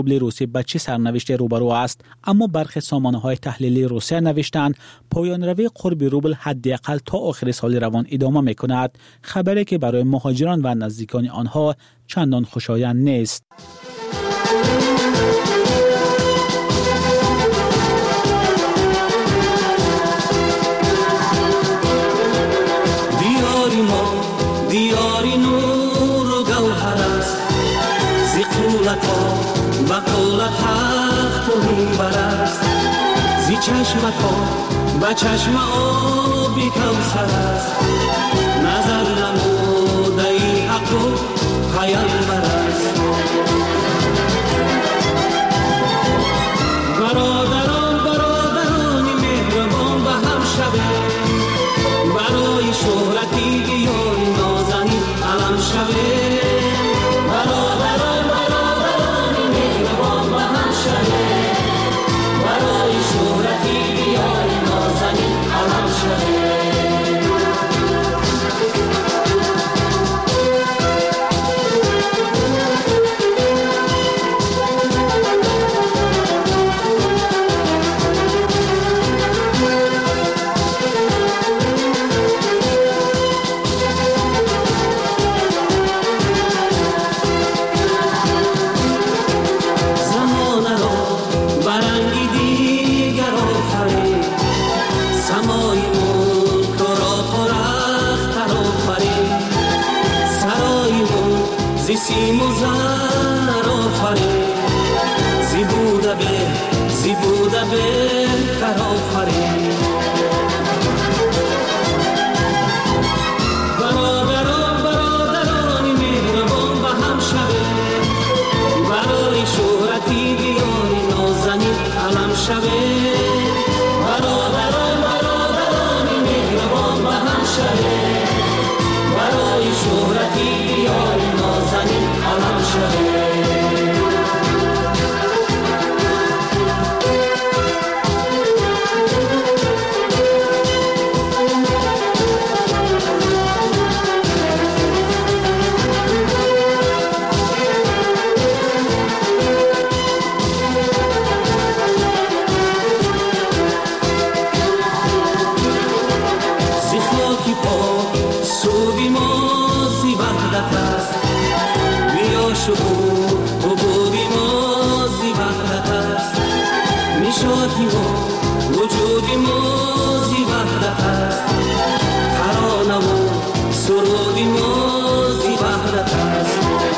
روبل روسی به چه سرنوشت روبرو است، اما برخی سامانه‌های تحلیلی روسیه نوشتند پایان روی قرب روبل حداقل تا آخر سال روان ادامه می‌کند، خبری که برای مهاجران و نزدیکان آنها چندان خوشایند نیست. دیاری نور و گوهر است، زی قولت ها و قولت تخت و منبر است، زی چشم ها و چشم آبی کوثر است، نظر نموده ای حق و پیامبر است. برادران مهربان به هم شبه، برای شهرتی دیاری نازنین علم شبه. برادران مهربان به هم شبه، برای شهرتی دیاری نازنین علم شبه. سیم و زر آفرین، زی بوده بهتر آفرین. برادران مهربان به هم شبه، برای شهرتی دیاری نازنین علم شبه. برادران مهربان به هم شبه، برای شهرتی دیاری نازنین علم شبه. وجودی موزی وحدت است، ترانه و سرودی موزی وحدت است.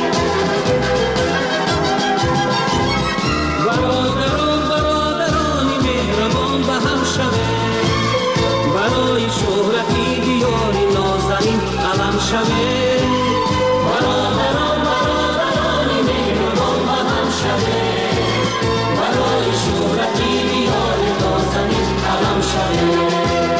برادران مهربان به هم شبه، برای شهرتی دیاری نازنین علم شبه. برادران مهربان به هم شبه، برای شهرتی دیاری نازنین علم شبه.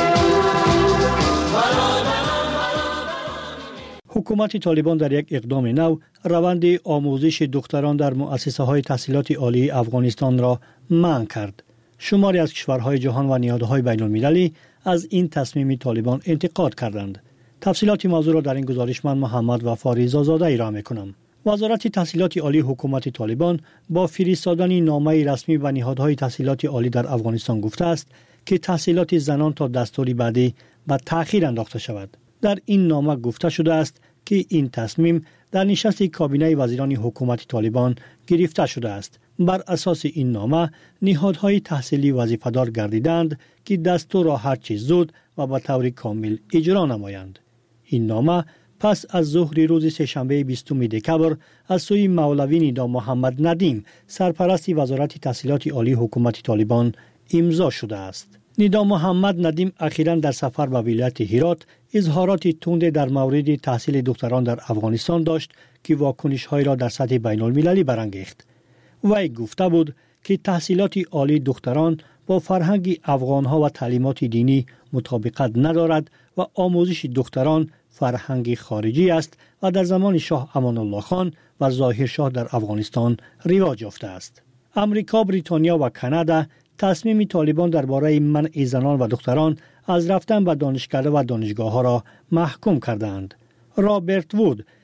حکومت طالبان در یک اقدام نو روند آموزش دختران در مؤسسه‌های تحصیلات عالی افغانستان را منع کرد. شماری از کشورهای جهان و نهادهای بین‌المللی از این تصمیم طالبان انتقاد کردند. تفصیلات موضوع را در این گزارش من محمد وفاری زاده ارائه می‌کنم. وزارت تحصیلات عالی حکومت طالبان با فرستادن نامه رسمی به نهادهای تحصیلات عالی در افغانستان گفته است که تحصیلات زنان تا دستور بعدی به تأخیر انداخته شود. در این نامه گفته شده است که این تصمیم در نشست کابینه وزیران حکومت طالبان گرفته شده است. بر اساس این نامه نهادهای تحصیلی وظیفه‌دار گردیدند که دستور را هرچه زود و به طور کامل اجرا نمایند. این نامه پس از ظهر روز سه‌شنبه 20 دکبر از سوی مولوی ندا محمد ندیم سرپرست وزارت تحصیلات عالی حکومت طالبان امضا شده است. ندا محمد ندیم اخیراً در سفر به ولایت هرات اظهارات تند در مورد تحصیل دختران در افغانستان داشت که واکنش‌های را در سطح بین‌المللی برانگیخت. وی گفته بود که تحصیلات عالی دختران با فرهنگ افغان‌ها و تعلیمات دینی مطابقت ندارد و آموزش دختران فرهنگ خارجی است و در زمان شاه امان الله خان و ظاهر شاه در افغانستان رواج یافته است. امریکا، بریتانیا و کانادا تصمیم طالبان درباره منع زنان و دختران از رفتن به دانشکده و دانشگاه‌ها را محکوم کردند. رابرت وود،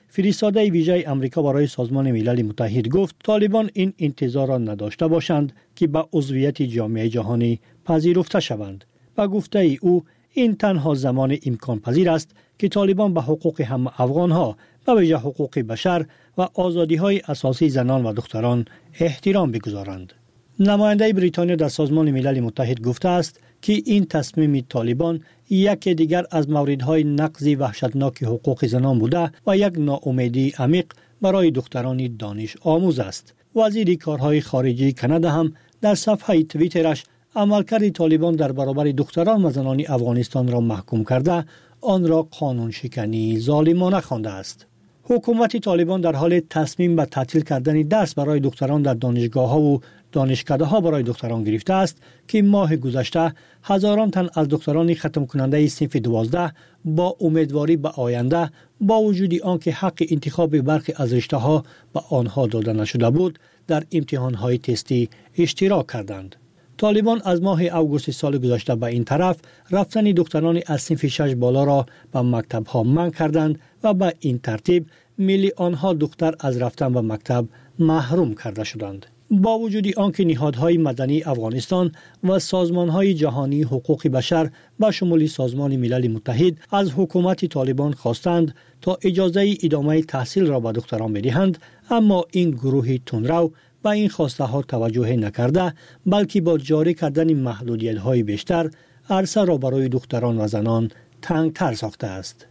فرستاده ویژه آمریکا برای سازمان ملل متحد گفت طالبان این انتظار را نداشته باشند که به عضویت جامعه جهانی پذیرفته شوند. و گفته او این تنها زمان امکان پذیر است که طالبان به حقوق همه افغانها و ویژه حقوق بشر و آزادی‌های اساسی زنان و دختران احترام بگذارند. نماینده بریتانیا در سازمان ملل متحد گفته است که این تصمیم طالبان یک دیگر از موردهای نقض وحشتناک حقوق زنان بوده و یک ناامیدی عمیق برای دختران دانش آموز است. وزیر کارهای خارجه کانادا هم در صفحه توییترش عملکرد طالبان در برابر دختران و زنان افغانستان را محکوم کرده آن را قانون شکنی ظالمانه خوانده است. حکومت طالبان در حال تصمیم به تعطیل کردن درس برای دختران در دانشگاه‌ها و دانشکده‌ها برای دختران گرفته است که ماه گذشته هزاران تن از دختران ختم کننده صنف 12 با امیدواری به آینده با وجود آنکه حق انتخاب برخی از رشته‌ها به آنها داده نشده بود در امتحان‌های تستی اشتراک کردند. طالبان از ماه اوگوست سال گذشته به این طرف رفتن دختران از صنف 6 بالا را به مکتب‌ها منع کردند و به این ترتیب میلیون‌ها دختر از رفتن به مکتب محروم کرده شدند. با وجود آنکه نهادهای مدنی افغانستان و سازمانهای جهانی حقوق بشر به شمول سازمان ملل متحد از حکومت طالبان خواستند تا اجازه ادامه تحصیل را به دختران بدهند، اما این گروه تندرو به این خواسته ها توجه نکرده بلکه با جاری کردن محدودیت های بیشتر عرصه را برای دختران و زنان تنگتر ساخته است.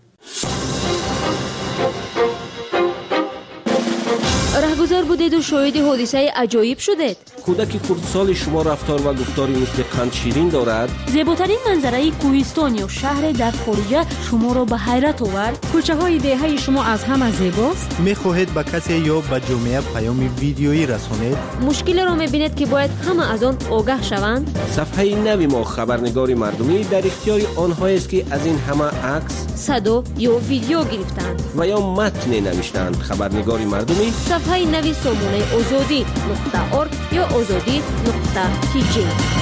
رهگذر بودید و شاهد حادثه عجایب شدید. کودک خردسال شما رفتار و گفتاری مثل قند شیرین دارد. زیباترین منظره کوهستان یا شهر در خارج شما را به حیرت آورد. کوچه های دهه شما از همه زیباست. می‌خواهید به کسی یا به جامعه پیام ویدیویی رسانید؟ مشکل را می‌بینید که باید همه از آن آگاه شوند. صفحه نوی ما خبرنگار مردمی در اختیار آنها است که از این همه عکس، صدا یا ویدیو گرفتند و یا متن نوشتند. خبرنگار مردمی صفحه نوی سامانه azadi.org یا azadi.tg.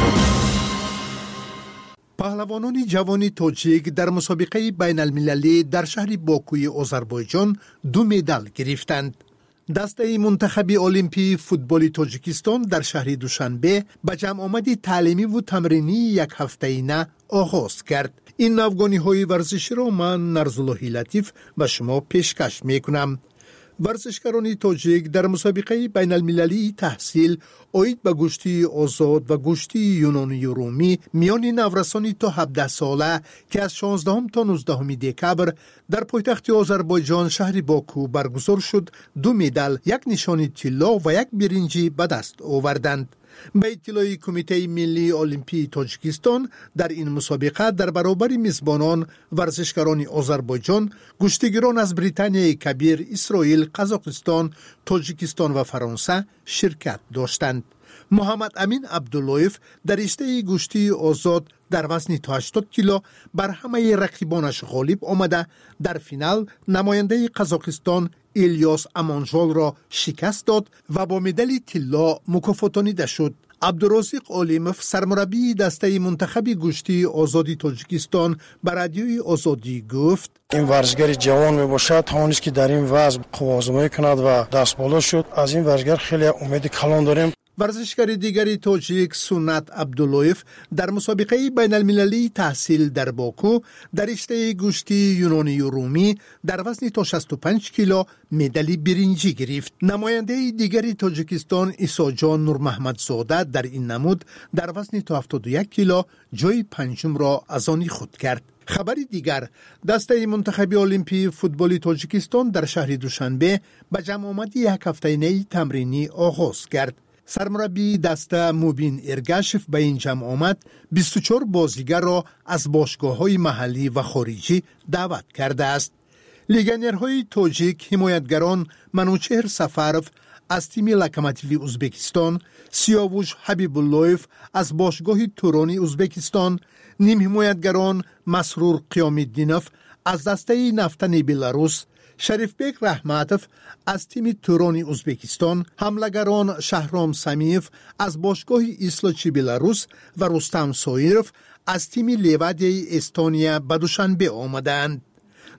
پهلوانان جوان تاجیک در مسابقه بین المللی در شهر باکوی آذربایجان 2 مدال گرفتند. دسته منتخب المپی فوتبال تاجیکستان در شهر دوشنبه به جمع آمد تعلیمی و تمرینی یک هفته‌ینه آغاز کرد. این نوگانی‌های ورزشی را من نرزالله لطیف به شما پیشکش می‌کنم. ورزشکاران تاجیک در مسابقه بین المللی تحصیل آید به گوشتی آزاد و گوشتی یونانی و رومی میان نورسانی تا 17 ساله که از 16 تا 19 دکبر در پایتخت آذربایجان شهر باکو برگزار شد 2 مدال، 1 نشان طلا و 1 برنجی به دست آوردند. به اطلاع کمیته ملی المپی تاجیکستان در این مسابقه در برابر میزبانان ورزشکاران آذربایجان گشتیگیران از بریتانیای کبیر، اسرائیل، قزاقستان، تاجیکستان و فرانسه شرکت داشتند. محمد امین عبداللهیف در رشته گوشتی آزاد در وزن تا 80 کیلو بر همه رقیبانش غالب آمده در فینال نماینده قزاقستان الیاس امانجال را شکست داد و با مدال طلا مکافاتانیده شد. عبدالرزاق علیموف سرمربی دسته منتخب گوشتی آزادی تاجیکستان به رادیوی آزادی گفت: این ورزشگر جوان میباشد، توانست که در این وزن قوازآزمایی کند و دست بالا شد. از این ورزشگر خیلی امید کلان داریم. ورزشکار دیگری تاجیک سنت عبداللهیف در مسابقه بین المللی تحصیل در باکو در رشته گوشتی یونانی و رومی در وزن تا 65 کیلو مدال برنجی گرفت. نماینده دیگری تاجیکستان عیسی جان نور محمد زاده در این نمود در وزن تا 71 کیلو جای پنجم را از آن خود کرد. خبری دیگر، دسته منتخب المپی فوتبال تاجیکستان در شهر دوشنبه به جمع آمد یک هفته‌ای تمرینی آغاز کرد. سرمربی دسته موبین ارگاشف به این جمع آمد 24 بازیگر را از باشگاه‌های محلی و خارجی دعوت کرده است. لیگنرهای تاجیک حمایتگران منوچهر سفرف از تیم لوکوموتیو ازبکستان، سیاوش حبیب اللهیف از باشگاه تورانی ازبکستان، نیم حمایتگران مسرور قیام الدینوف از دسته نفتن بلاروس، شریفبک رحمتوف از تیم تورانی ازبکستان، حملگران شهرام سمیف از باشگاه ایسلاچی بلاروس و رستم سایروف از تیم لیوادی استونیا به دوشنبه آمدند.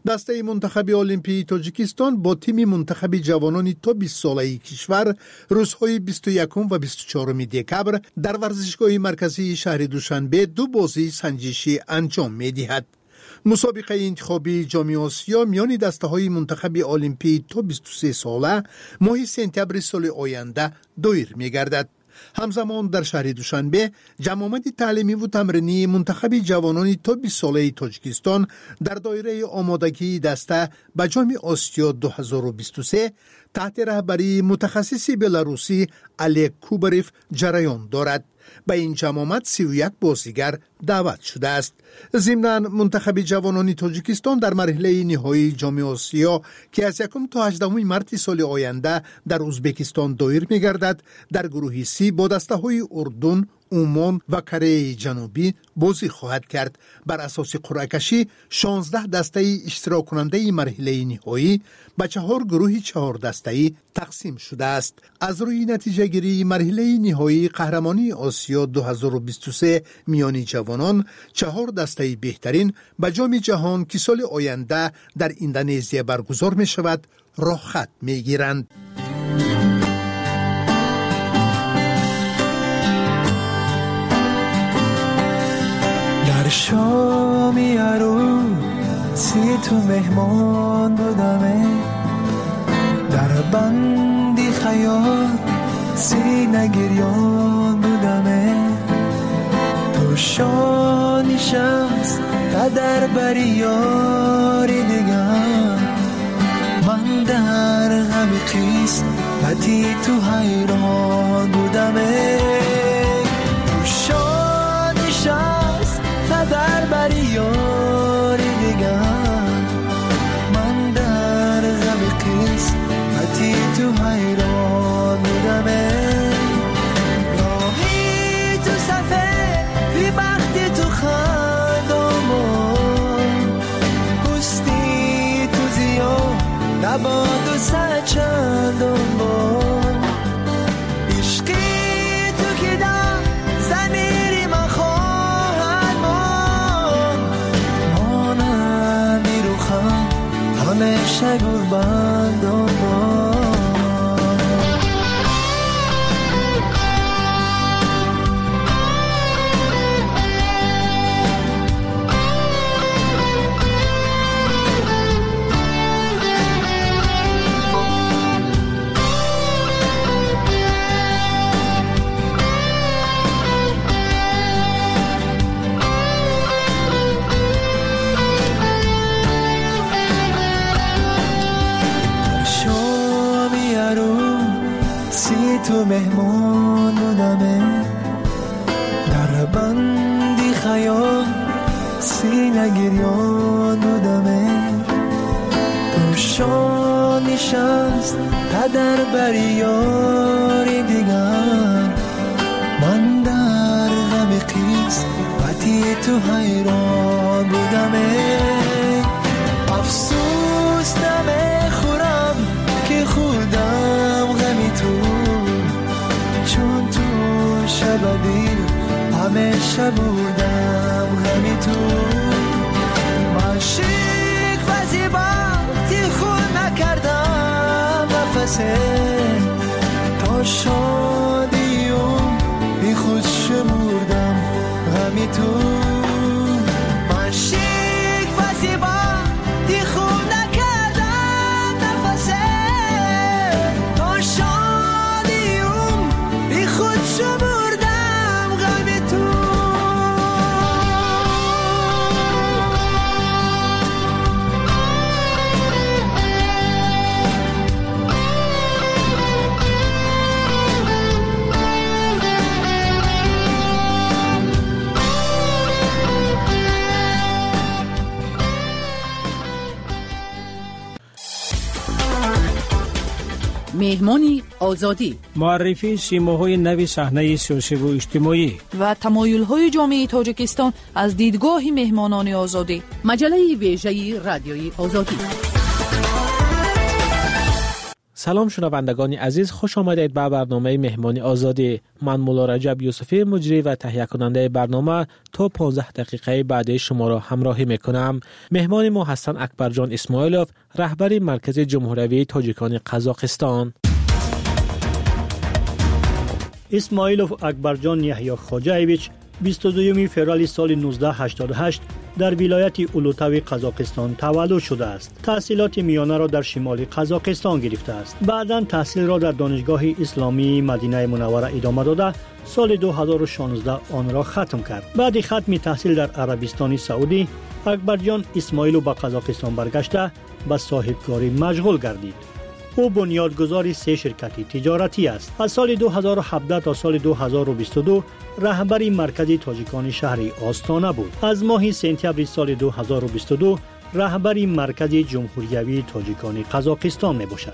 دسته منتخب المپی تاجیکستان با تیم منتخب جوانان تا 20 ساله کشور روزهای 21 و 24 دکبر در ورزشگاه مرکزی شهر دوشنبه 2 بازی سنجشی انجام می‌دهد. مسابقه انتخابی جام آسیا میان دسته‌های منتخب المپی تا 23 ساله ماه سپتامبر سال آینده دایر می‌گردد. همزمان در شهر دوشنبه جمع‌آمد تعلیمی و تمرینی منتخب جوانان تا 20 ساله تاجیکستان در دایره آمادگی دسته به جام آسیا 2023 تحت رهبری متخصص بلاروسی الک کوبریف جریان دارد. به این جمع‌آمد 31 بازیگر دعوت شده است. ضمناً منتخب جوانان تاجیکستان در مرحله نهایی جام آسیا که از 1 تا 18 مارس سال آینده در ازبکستان دایر می‌گردد در گروه سی با دسته‌های اردن، عمان و کره جنوبی بازی خواهد کرد. بر اساس قرعه کشی 16 دسته اشتراک کننده مرحله نهایی به 4 گروه 4 دسته‌ای تقسیم شده است. از روی نتیجه گیری مرحله نهایی قهرمانی آسیا 2023 میان جوانان 4 دسته بهترین به جام جهان که سال آینده در اندونزیا برگزار می شود راه خط می گیرند. در شامی عروسی تو مهمان بودمه، در بندی خیال سینه گریان بودمه، تو شانی شمس قدر بری یاری دیگر، من در غم قسمتی تو حیران بودمه، تو شانی شمس قدر بری یاری دیگر، من در غم قسمتی تو حیران بودمه، راهی تو صفحه بی بختی تو خندامون، پوستی تو زیاد نباد و سر چندان بار، عشقی تو که دم زمیری من خواهد مانم میروخم همیشه گربندان بار. تو مهمان بودمه، در بندی خیال سینه گریان بودمه، تو شانی شمس قدر بری یاری دیگر، من در غم قسمتی تو حیران بودمه، افسوس نمیخورم که خودم غمی تو، چون تو شب دل همیشه بودم غمی تو، من شیک و زیباتی خود نکردم نفسه، تا شادیم بی خود شمردم غمی تو، من شیک و زیباتی خود نکردم نفسه، تا شادیم بی خود شمردم غمی تو. مهمانی آزادی، معرفی سیماهای نوی صحنه سیاسی و اجتماعی و تمایل‌های جامعه تاجیکستان از دیدگاه مهمانان آزادی، مجله ویژه رادیوی آزادی. سلام شنوندگان عزیز، خوش آمدید به برنامه مهمانی آزادی. من مولا رجب یوسفی مجری و تهیه کننده برنامه تا 15 دقیقه بعد شما را همراهی میکنم. مهمان ما هستند اکبرجان اسماعیلوف، رهبر مرکز جمهوری تاجیکان قزاقستان. اسماعیلوف اکبرجان یحیی خواجه‌ایویچ 22 فوریه سال 1988 در ولایت اولوتاوی قزاقستان تولد شده است. تحصیلات میانه را در شمال قزاقستان گرفته است. بعداً تحصیل را در دانشگاه اسلامی مدینه منوره ادامه داده سال 2016 آن را ختم کرد. بعد ختم تحصیل در عربستان سعودی، اکبرجان اسماعیلوف به قزاقستان برگشته به صاحبکاری مشغول گردید. او بنیادگذار 3 شرکت تجارتی است. از سال 2017 تا سال 2022 رهبر مرکز تاجیکان شهر آستانه بود. از ماه سپتامبر سال 2022 رهبر مرکز جمهوری تاجیکان قزاقستان می باشد.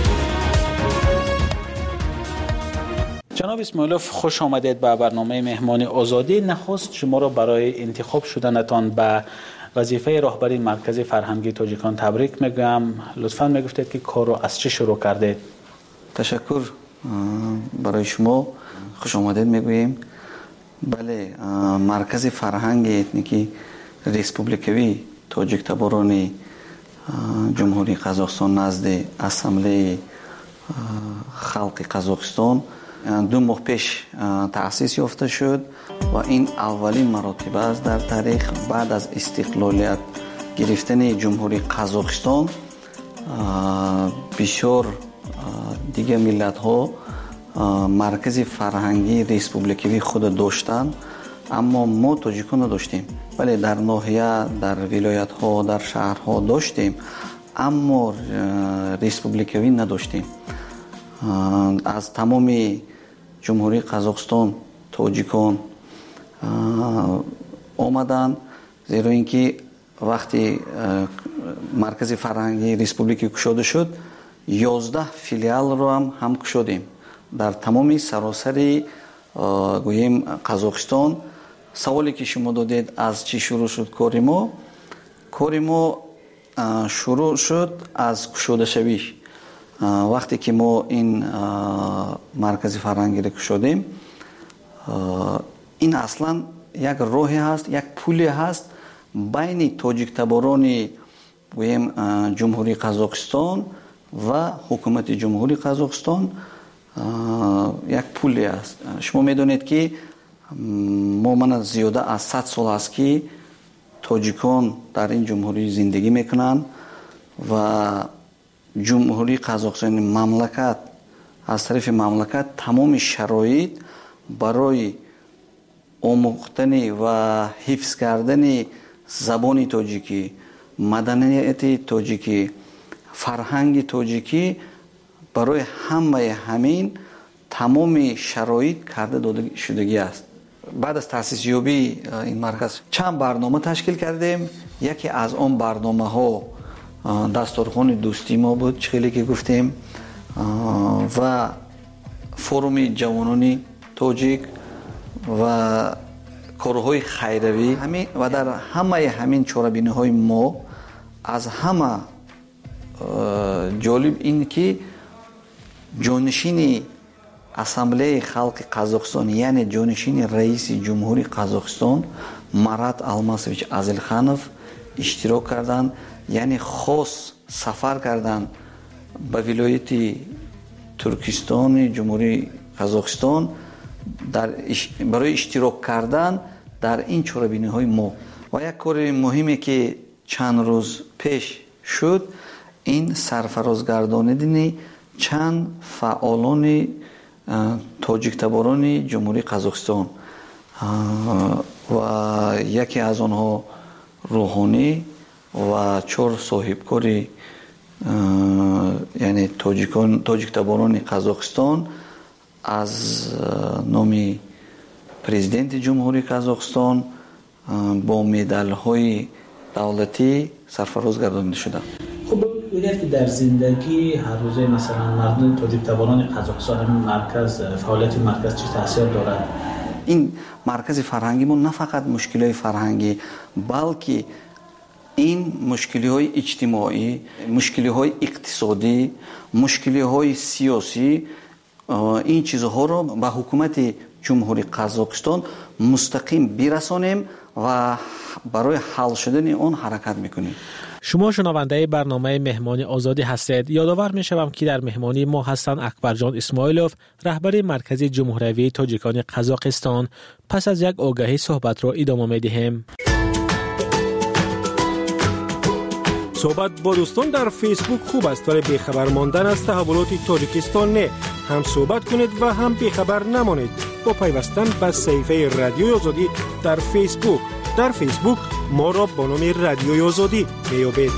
جناب اسماعیلوف، خوش آمدید به برنامه مهمان آزادی. نخست شما را برای انتخاب شدنتان به وظیفه رهبری مرکز فرهنگی تاجیکان تبریک میگم. لطفاً میگفتید که کار رو از چه شروع کردید؟ تشکر برای شما، خوش آمدید میگوییم. بله، مرکز فرهنگ اتنیکی ریسپوبلیکوی تاجیک تباران جمهوری قزاقستان نزد اسامبله خلق قزاقستان 2 ماه پیش تأسیس یافته شد و این اولین مراتب است در تاریخ بعد از استقلالیت گرفتن جمهوری قزاقستان. بسیار دیگه ملت ها مرکز فرهنگی ریسپوبلیکوی خود داشتند، اما ما تاجیکان نداشتیم. ولی در ناحیه، در ولایت ها، در شهرها داشتیم، اما ریسپوبلیکوی نداشتیم. از تمام جمهوری قزاقستان تاجیکان آمدن، زیرا اینکه وقتی مرکز فرهنگی ریسپوبلیکی گشاده شد 11 فیلیال رو هم گشادیم در تمام سراسر گوییم قزاقستان. سوالی که شما دادید از چی شروع شد کاری ما شروع شد از گشاده شویش. وقتی که ما این مرکز فرهنگی رو گشادیم، این اصلا یک راهی هست، یک پلی هست بین تاجیک تباران گوییم جمهوری قزاقستان و حکومت جمهوری قزاقستان. یک پلی است. شما میدونید که من زیاده از 100 سال است که تاجیکان در این جمهوری زندگی میکنند و جمهوری قزاقستان مملکت از طرف مملکت تمام شرایط برای آموختن و حفظ کردن زبان تاجیکی، مدنیت تاجیکی، فرهنگ تاجیکی، برای همه همین تمام شرایط کرده داده شدگی است. بعد از تأسیس یابی این مرکز چند برنامه تشکیل کردیم. یکی از آن برنامه ها دستورخوان دوستی ما بود، خیلی که گفتیم، و فروم جوانان تاجیک و کارهای خیروی و در همه همین چاره‌بینی های ما از همه جالب این که جانشین اسامبله خلق قزاقستان یعنی جانشین رئیس جمهوری قزاقستان مرات الماسویچ ازلخانوف اشتراک کردند، یعنی خاص سفر کردند به ولایت ترکستان جمهوری قزاقستان برای اشتراک کردن در این چاره‌بینی های ما. و یک کار مهمی که چند روز پیش شد این سرفرازگرداندن چند فعالان تاجیک تباران جمهوری قزاقستان و یکی از آنها روحانی و 4 صاحبکاری یعنی تاجیک تباران قزاقستان از نام پرزیدنت جمهوری قزاقستان با مدال های دولتی سرفراز گردانده شده. خب بگید که در زندگی هر روزه مثلا مردم تاجیک تباران قزاقستان مرکز فعالیت مرکز چه تاثیر دارد؟ این مرکز فرهنگی ما نه فقط مشکلات فرهنگی بلکه این مشکلی‌های اجتماعی، مشکلی‌های اقتصادی، مشکلی‌های سیاسی، این چیزها رو به حکومت جمهوری قزاقستان مستقیم برسانیم و برای حل شدن آن حرکت میکنیم. شما شنونده برنامه مهمانی آزادی هستید. یادآور میشوم که در مهمانی ما هستند اکبرجان اسماعیلوف، رهبر مرکز جمهوری تاجیکان قزاقستان. پس از یک آگهی صحبت را ادامه میدهیم. صحبت با دوستان در فیسبوک خوب است، ولی بیخبر ماندن از تحولات تاجیکستان نه. هم صحبت کنید و هم بیخبر نمانید با پیوستن به صفحه رادیوی آزادی در فیسبوک. در فیسبوک ما را با نام رادیوی آزادی میابید.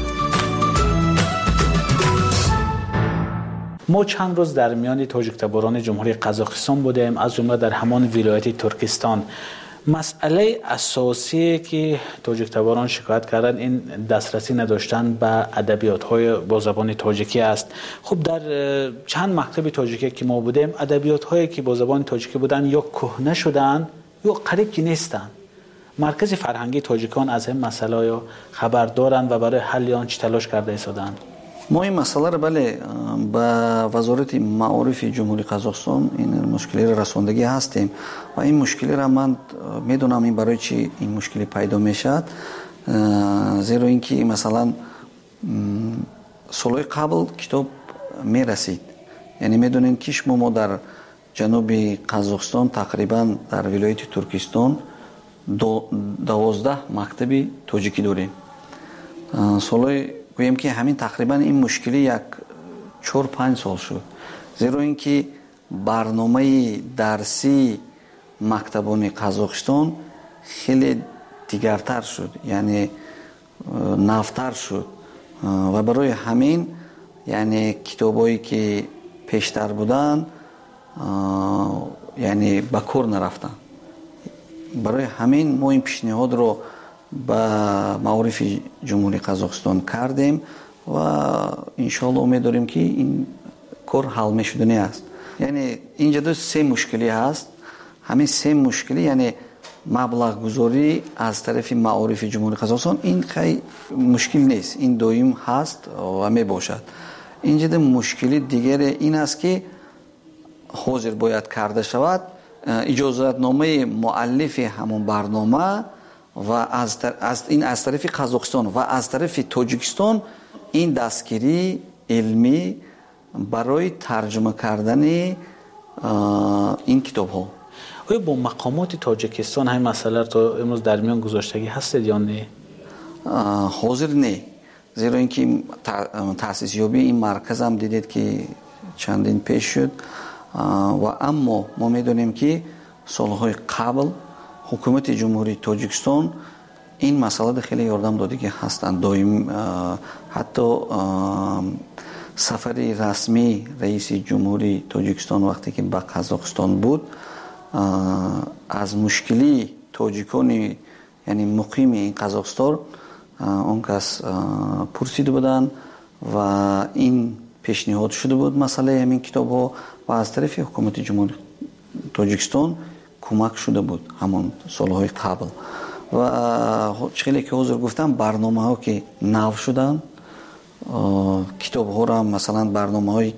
ما چند روز در میان تاجیک‌تباران جمهوری قزاقستان بودیم، از جمله در همان ولایت ترکستان. مسئله اساسی که تاجیک‌تباران شکایت کردن این دسترسی نداشتن به ادبیات‌های با زبان تاجیکی است. خب در چند مکتب تاجیکی که ما بودیم، ادبیات‌هایی که با زبان تاجیکی بودن یا کهنه شدن یا قریب که نیستن. مرکز فرهنگی تاجیکان از این مسئله یا خبر دارند و برای حل آن چه تلاش کرده ایستادند؟ ما این مسئله را با وزارت معارف جمهوری قزاقستان این مشکلی را رساندگی هستیم و این مشکلی را من میدونم این برای چی این مشکلی پیدا میشد، زیرا اینکه مثلا سالهای قبل کتاب میرسید، یعنی میدونین که ما در جنوب قزاقستان تقریبا در ولایت ترکستان 12 مکتب تاجیکی داریم. سالهای گویم که همین تقریبا این مشکلی یک 4-5 سال شد، زیرا اینکه برنامه درسی مکتبان قزاقستان خیلی دیگرتر شد، یعنی نوتر شد و برای همین یعنی کتابایی که پیشتر بودن یعنی به کار نرفتن. برای همین ما این پیشنهاد رو به معارف جمهوری قزاقستان کردیم و انشالله امید داریم که این کار حل میشدنی است. یعنی اینجا 3 مشکلی هست. همین 3 مشکلی یعنی مبلغ گذاری از طرف معارف جمهوری قزاقستان این خیلی مشکل نیست، این دویم هست و می باشد. اینجا مشکلی دیگر این است که حاضر باید کرده شود اجازتنامه مؤلف همون برنامه و از طرف قزاقستان و از طرف تاجیکستان این دستگیری علمی برای ترجمه کردن این کتاب ها. آیا با مقامات تاجیکستان همین مسئله رو امروز در میان گذاشتگی هستید یا نه؟ حاضر نه، زیرا اینکه تأسیس یابی این مرکز هم دیدید که چندین پیش شد و اما ما میدونیم که سالهای قبل حکومت جمهوری تاجیکستان این مسئله خیلی یاردم داده که هستند. دائم حتی سفر رسمی رئیس جمهوری تاجیکستان وقتی که به قزاقستان بود از مشکلی تاجیکان یعنی مقیم این قزاقستان اون کس پرسیده بودن و این پیشنهاد شده بود مسئله همین کتاب ها و از طرف حکومت جمهوری تاجیکستان کمک شده بود همون سالهای قبل و خیلی که حضور گفتم برنامه ها که نو شدن کتاب ها را مثلا برنامه های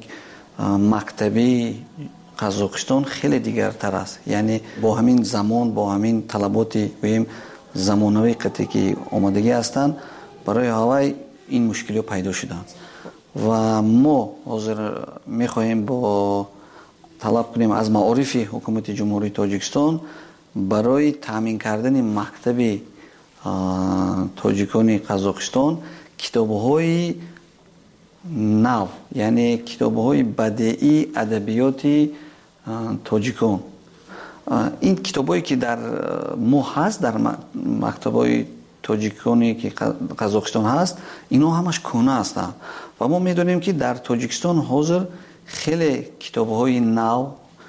مکتبی قزاقستان خیلی دیگرتر است، یعنی با همین زمان با همین طلبات بگیم زمانوی قطعی که آمادگی هستند برای هوای این مشکلی پیدا شدند و ما حاضر میخواهیم با طلب کنیم از معارف حکومت جمهوری تاجیکستان برای تامین کردن مکتب تاجیکان قزاقستان کتاب‌های نو، یعنی کتاب‌های بدیعی ادبیات تاجیکان. این کتابایی که در ما هست در مکتب‌های تاجیکانی که قزاقستان هست اینا همش کهنه هستند و ما میدونیم که در تاجیکستان حاضر خیلی کتاب‌های نو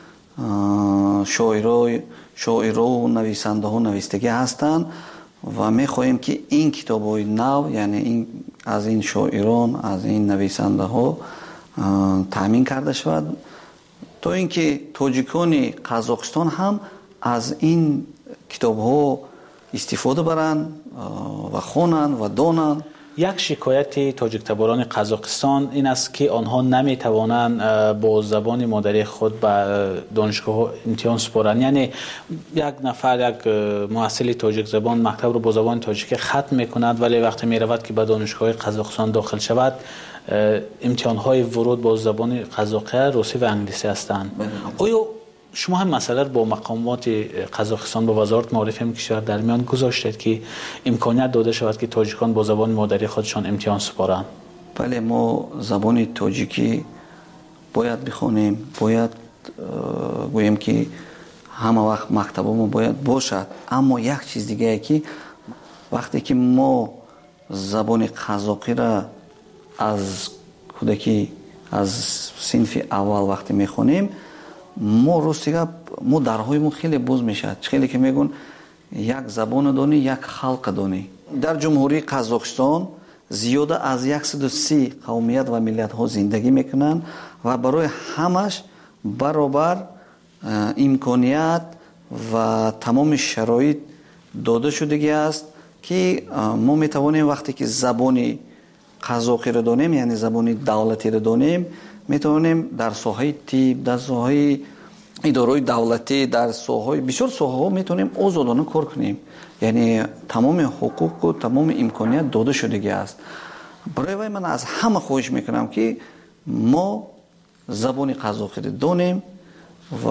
شاعرها و نویسنده ها نویستگی هستند و میخواهیم که این کتاب‌های نو یعنی این از این شاعران از این نویسنده ها تامین کرده شود تا اینکه تاجیکان قزاقستان هم از این کتاب ها استفاده برن و خونن و دونن. یک شکایت تاجیک‌تباران قزاقستان این است که آنها نمیتوانند با زبان مادری خود به دانشگاه امتحان سپارند. یعنی یک نفر یک محصل تاجیک زبان مکتب رو با زبان تاجیکی ختم میکند، ولی وقتی میرود که به دانشگاه قزاقستان داخل شود امتحان‌های ورود با زبان قزاقی، روسی و انگلیسی هستند. آیا شما هم مسئله رو با مقامات قزاقستان با وزارت معارف کشور در میان گذاشتید که امکانیت داده شود که تاجیکان با زبان مادری خودشان امتحان سپارند؟ بله، ما زبان تاجیکی باید بخونیم، باید گوییم که همه وقت مکتبمون باید باشد. اما یک چیز دیگه که وقتی که ما زبان قزاقی را از کودکی از صنف اول وقتی میخونیم، ما روستیگا ما درهایمون خیلی باز میشد. خیلی که میگن یک زبان دانی یک خلق دانی. در جمهوری قزاقستان زیاده از 130 قومیت و ملت ها زندگی میکنن و برای همش برابر امکانیت و تمام شرایط داده شدگی است که ما میتوانیم وقتی که زبان قزاقی رو دانیم، یعنی زبان دولتی رو دانیم، میتونیم در ساحه طب، در ساحه اداره دولتی، در ساحه بسیار ساحه‌ها میتونیم آزادانه کار کنیم. یعنی تمام حقوق و تمام امکانیت داده شدگی است. برای من از همه خواهش میکنم که ما زبان قزاقی رو دانیم و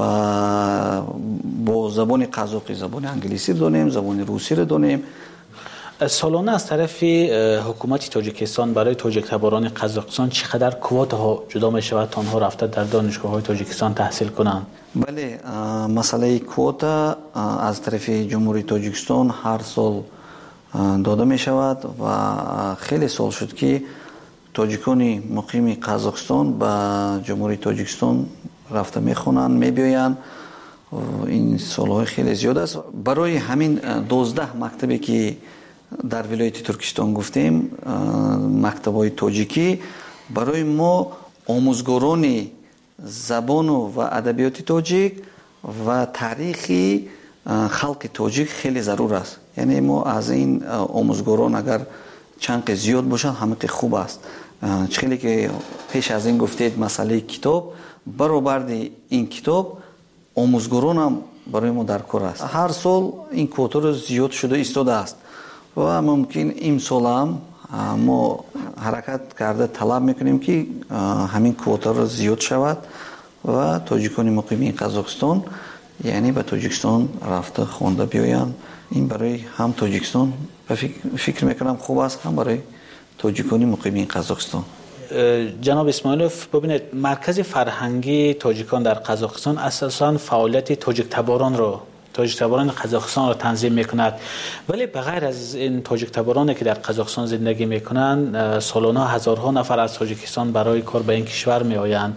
با زبان قزاقی زبان انگلیسی دانیم، زبان روسی رو دانیم. سالانه از طرف حکومت تاجیکستان برای تاجیک‌تباران قزاقستان چقدر کوتا ها جدا می شود تا آنها رفته در دانشگاه های تاجیکستان تحصیل کنند؟ بله، مسئله کوتا از طرف جمهوری تاجیکستان هر سال داده می شود و خیلی سال شد که تاجیکان مقیم قزاقستان به جمهوری تاجیکستان رفته می خوانند، می بیایند. این سالهای خیلی زیاد است. برای همین 12 مکتبی که در ولایت ترکستان گفتیم، مکتب‌های تاجیکی، برای ما آموزگاران زبان و ادبیات تاجیک و تاریخی خلق تاجیک خیلی ضرور است. یعنی ما از این آموزگاران اگر چند زیاد باشن همه خوب است. خیلی که پیش از این گفتید مسئله کتاب، برابر این کتاب آموزگاران هم برای ما در کار است. هر سال این کوتا رو زیاد شده ایستاده است و ممکن این سال هم ما حرکت کرده طلب میکنیم که همین کوتا رو زیاد شود و تاجیکان مقیم قزاقستان یعنی به تاجیکستان رفته خوانده بیاین. این برای هم تاجیکستان فکر میکنم خوب است، هم برای تاجیکان مقیم قزاقستان. جناب اسماعیلوف، ببینید مرکز فرهنگی تاجیکان در قزاقستان اساساً فعالیت تاجیک‌تباران قزاقستان را تنظیم میکند، ولی بغیر از این تاجیک‌تبارانی که در قزاقستان زندگی میکنند، سالانه هزارها نفر از تاجیکستان برای کار به این کشور میآیند.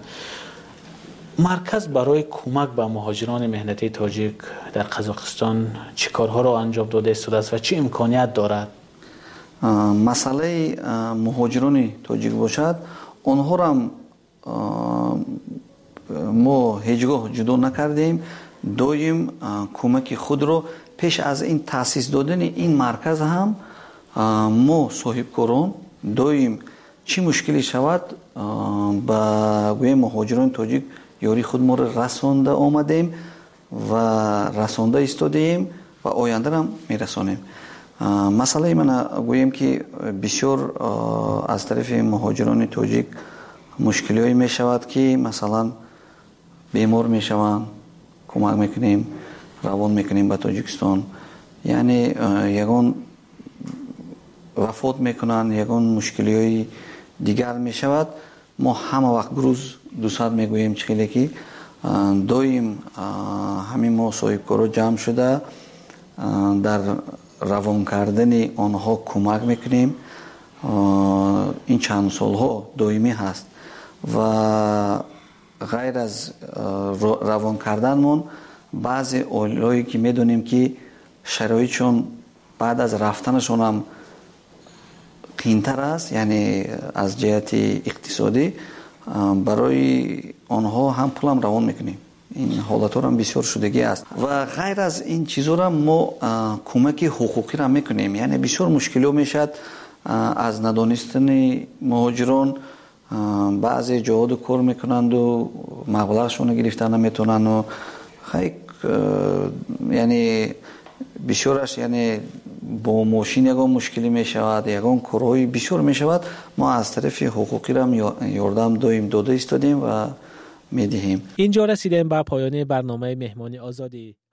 مرکز برای کمک به مهاجران مهنتی تاجیک در قزاقستان چه کارها را انجام داده است و چه امکانیت دارد؟ مسئله مهاجران تاجیک باشد، آنها را ما هیچگاه جدا نکردیم. دویم کمک خود رو پیش از این تأسیس دادن این مرکز هم ما صاحبکاران دویم چی مشکلی شود با مهاجران تاجیک یاری خود ما رو رسانده آمدیم و رسانده ایستادیم و آینده هم میرسانیم. مسئله من گویم که بسیار از طرف مهاجران تاجیک مشکلی هایی می شود که مثلا بیمار می شوند، کمک میکنیم، روان میکنیم به تاجیکستان. یعنی یگان وفات میکنن، یگان مشکلی های دیگر میشود. ما همه وقت گروز 200 میگوییم چخیلی که دویم همین ما صاحبکارا جمع شده در روان کردن آنها کمک میکنیم. این چند سالها دائمی هست و غیر از روان کردنمون بعضی اولایی که میدونیم که شرایطشون بعد از رفتنشون هم قینتر است، یعنی از جهت اقتصادی، برای آنها هم پول هم روان میکنیم. این حالت ها هم بسیار شدگی است و غیر از این چیزا را ما کمک حقوقی را میکنیم. یعنی بسیار مشکلی میشد از ندانستن مهاجران بعضی جهاد کار میکنند و مبلغشون گرفتن نمیتونن و خیلی یعنی بسیارش یعنی با ماشین یگان مشکلی می شود، یگان کارهای بسیار می شود. ما از طرف حقوقی را یاردم داده ایستادیم و می دهیم. اینجا رسیدیم به پایان برنامه مهمانی آزادی.